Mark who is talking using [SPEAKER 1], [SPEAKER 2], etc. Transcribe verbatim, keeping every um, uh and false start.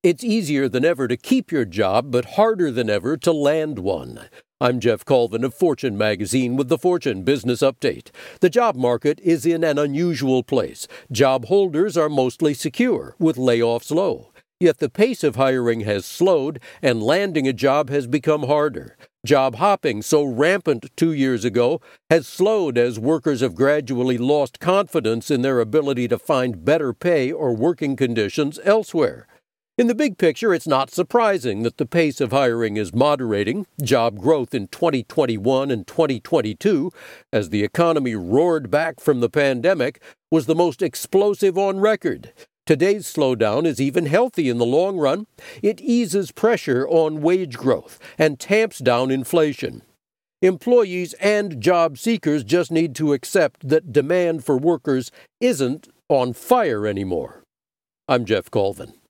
[SPEAKER 1] It's easier than ever to keep your job, but harder than ever to land one. I'm Jeff Colvin of Fortune Magazine with the Fortune Business Update. The job market is in an unusual place. Job holders are mostly secure, with layoffs low. Yet the pace of hiring has slowed, and landing a job has become harder. Job hopping, so rampant two years ago, has slowed as workers have gradually lost confidence in their ability to find better pay or working conditions elsewhere. In the big picture, it's not surprising that the pace of hiring is moderating. Job growth in twenty twenty-one and twenty twenty-two, as the economy roared back from the pandemic, was the most explosive on record. Today's slowdown is even healthy in the long run. It eases pressure on wage growth and tamps down inflation. Employees and job seekers just need to accept that demand for workers isn't on fire anymore. I'm Jeff Colvin.